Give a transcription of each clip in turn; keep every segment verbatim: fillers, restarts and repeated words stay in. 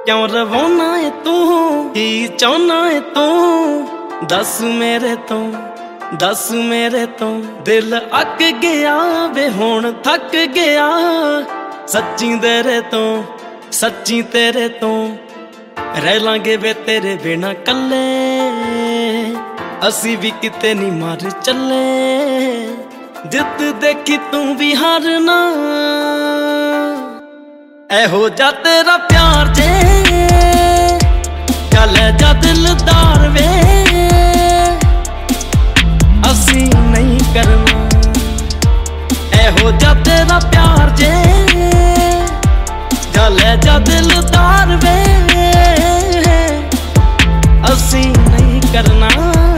क्यों रवाना है तू, की चाहना है तू, दस मेरे तो दस मेरे तो दिल अक गया वे हुण थक गया। सच्ची तेरे तो सच्ची तेरे तो रह लांगे वे तेरे बिना कल्ले, असी भी किते नहीं मार चले। जित देखी तू भी हारना, एहो जा तेरा प्यार जे चले जा दिलदार वे, असी नहीं करना। एहो जा तेरा प्यार जे चले जा दिलदार वे, असी नहीं करना।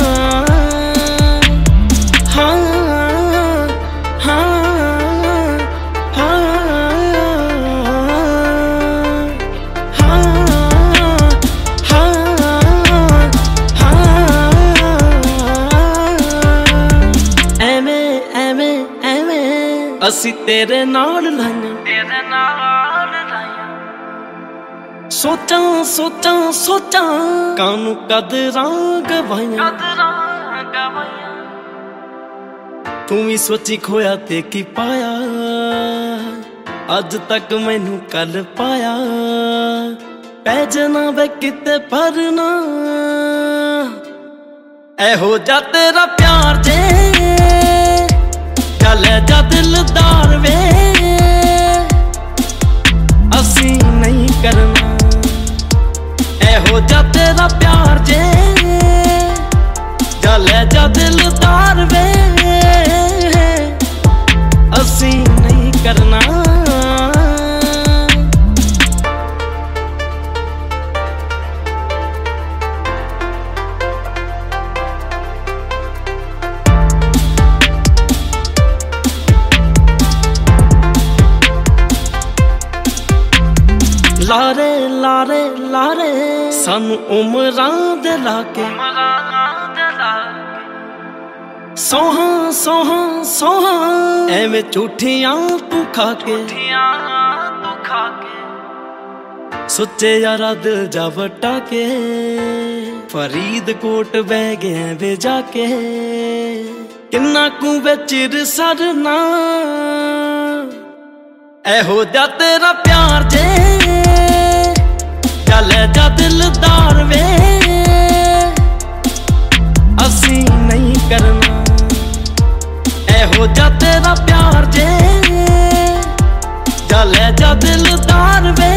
असी तेरे नाल लाइयां तेरे नाल लाइयां, सोचा सोचा सोचा कानू कदरां गवाइयां कदरां गवाइयां। तू भी सोची खोया ते की पाया, अज तक मैनू कल पाया। पै जना वे किते भरना, एहो जा तेरा प्यार जे चले जा दिलदार वे, असी नहीं करना। एहो जा तेरा प्यार जे चले जा दिलदार वे, असी नहीं करना। लारे लारे लारे सानू उमरां दे लाके, सोहा सोहा सोहा एवें झूठियां तू खाके। सुच्चे यारा दिल जा वटा के, फरीदकोट बह गए वे जाके। किन्ना कू वे चिर सरना, एहो जा तेरा प्यार जे चले जा दिलदार वे, असी नहीं करना। एहो जा तेरा प्यार जे चले जा दिलदार वे,